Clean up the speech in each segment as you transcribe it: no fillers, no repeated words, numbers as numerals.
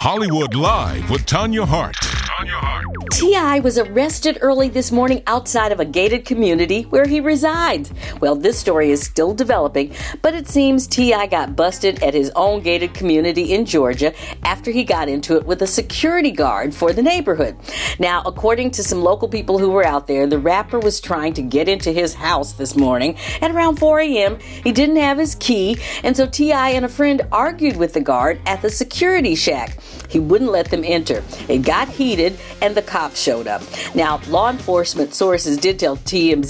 Hollywood Live with Tanya Hart. T.I. was arrested early this morning outside of a gated community where he resides. Well, this story is still developing, but it seems T.I. got busted at his own gated community in Georgia after he got into it with a security guard for the neighborhood. Now, according to some local people who were out there, the rapper was trying to get into his house this morning at around 4 a.m. He didn't have his key, and so T.I. and a friend argued with the guard at the security shack. He wouldn't let them enter. It got heated, and the cops showed up. Now, law enforcement sources did tell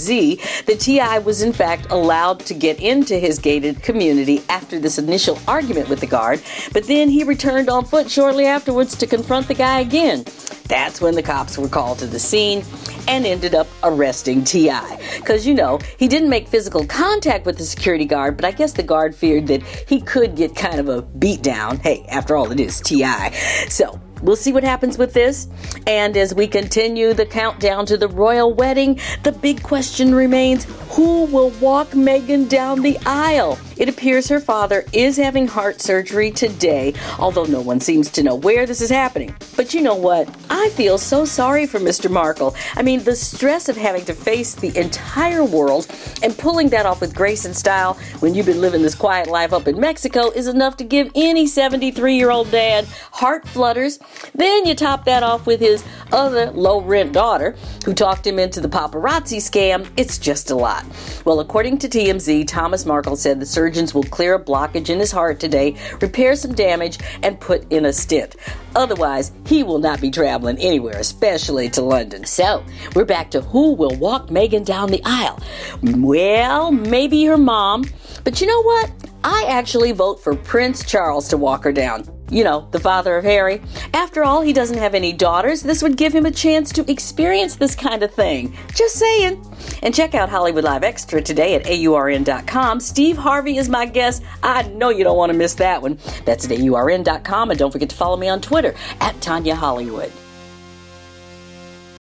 TMZ that T.I. was in fact allowed to get into his gated community after this initial argument with the guard, but then he returned on foot shortly afterwards to confront the guy again. That's when the cops were called to the scene and ended up arresting T.I. Because, he didn't make physical contact with the security guard, but I guess the guard feared that he could get kind of a beat down. Hey, after all, it is T.I. So, we'll see what happens with this. And as we continue the countdown to the royal wedding, the big question remains, who will walk Meghan down the aisle? It appears her father is having heart surgery today, although no one seems to know where this is happening. But you know what? I feel so sorry for Mr. Markle. I mean, the stress of having to face the entire world and pulling that off with grace and style when you've been living this quiet life up in Mexico is enough to give any 73-year-old dad heart flutters. Then you top that off with his other low-rent daughter who talked him into the paparazzi scam. It's just a lot. Well, according to TMZ, Thomas Markle said the surgeons will clear a blockage in his heart today, repair some damage, and put in a stent. Otherwise, he will not be traveling anywhere, especially to London. So, we're back to who will walk Meghan down the aisle. Well, maybe her mom. But you know what? I actually vote for Prince Charles to walk her down. The father of Harry. After all, he doesn't have any daughters. This would give him a chance to experience this kind of thing. Just saying. And check out Hollywood Live Extra today at AURN.com. Steve Harvey is my guest. I know you don't want to miss that one. That's at AURN.com. And don't forget to follow me on Twitter at Tanya Hollywood.